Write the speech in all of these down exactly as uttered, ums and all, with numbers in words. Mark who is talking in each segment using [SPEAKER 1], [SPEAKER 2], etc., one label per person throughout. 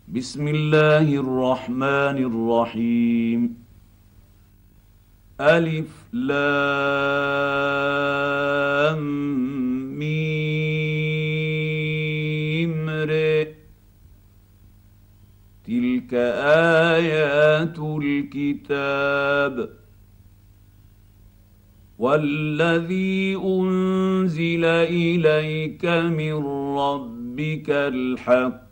[SPEAKER 1] بسم الله الرحمن الرحيم. ألف لام ميم ر. تلك آيات الكتاب. والذي أنزل إليك من ربك الحق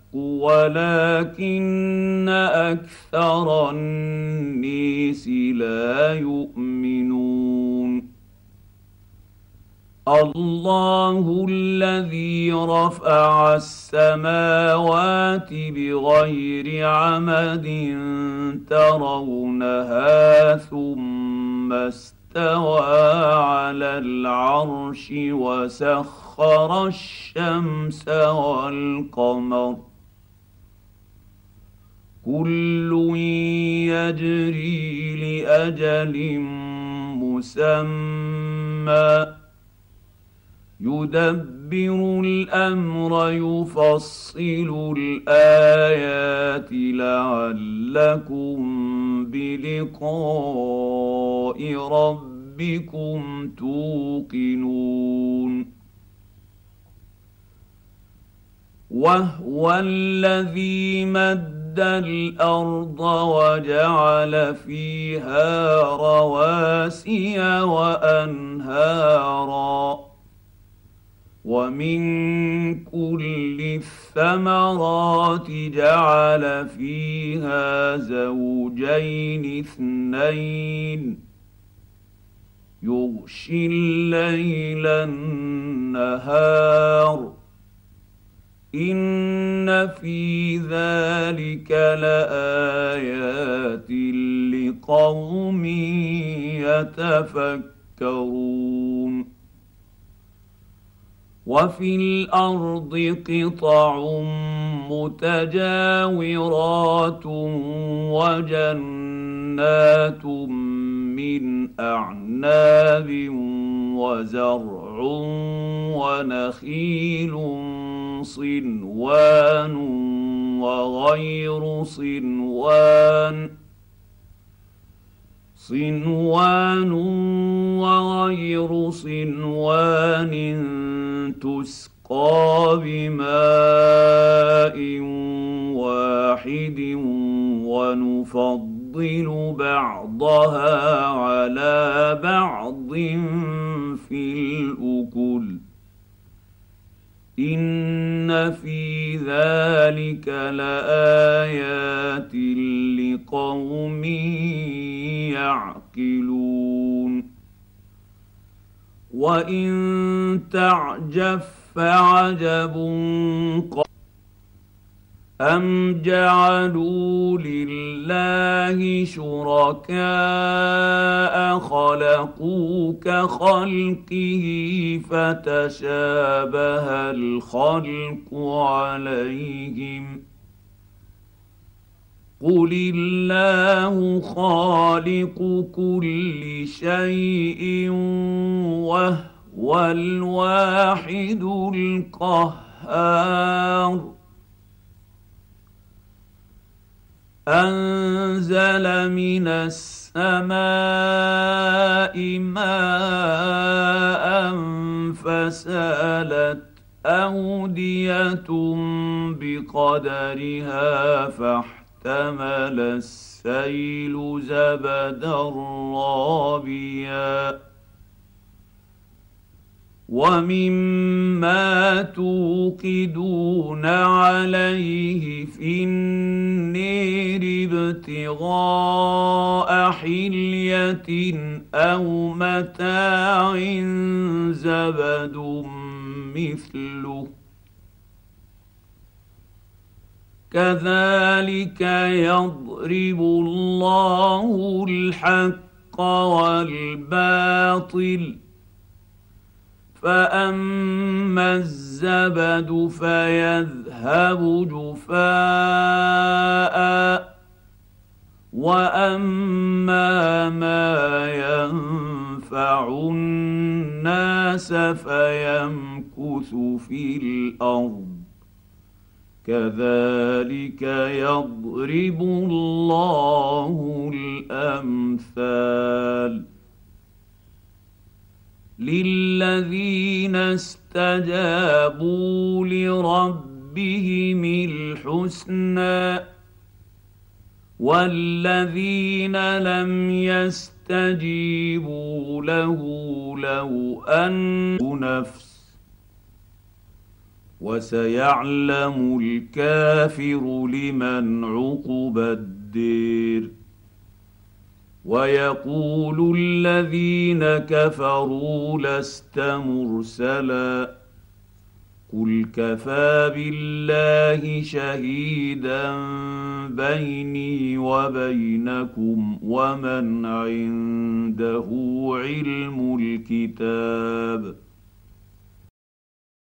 [SPEAKER 1] ولكن أكثر الناس لا يؤمنون. الله الذي رفع السماوات بغير عمد ترونها ثم استوى على العرش وسخر الشمس والقمر كل يجري لأجل مسمى يدبر الأمر يفصل الآيات لعلكم بلقاء ربكم توقنون. وهو الذي مد الأرض وجعل فيها رواسي وأنهارا ومن كل الثمرات جعل فيها زوجين اثنين يغشي الليل النهار إن في ذلك لآيات لقوم يتفكرون. وفي الأرض قطع متجاورات وجنات من أعناب وزرع ونخيل صنوان وغير صنوان صنوان وغير صنوان تسقى بماء واحد ونفضل بعضها على بعض في الأكل إن في ذلك لآيات لقوم يعقلون. وإن تعجب فعجب أم جعلوا لله شركاء خلقوا كخلقه فتشابه الخلق عليهم قل الله خالق كل شيء وهو الواحد القهار. أنزل من السماء ماء فسالت أودية بقدرها فاحتمل السيل زبدا رابيا ومما توقدون عليه في النير ابتغاء حلية أو متاع زبد مثله كذلك يضرب الله الحق والباطل فأما الزبد فيذهب جفاء وأما ما ينفع الناس فيمكث في الأرض كذلك يضرب الله الامثال للذين استجابوا لربهم الحسنى والذين لم يستجيبوا له لو ان نفس وسيعلم الكافر لمن عقبى الدير ويقول الذين كفروا لست مرسلا قل كفى بالله شهيدا بيني وبينكم ومن عنده علم الكتاب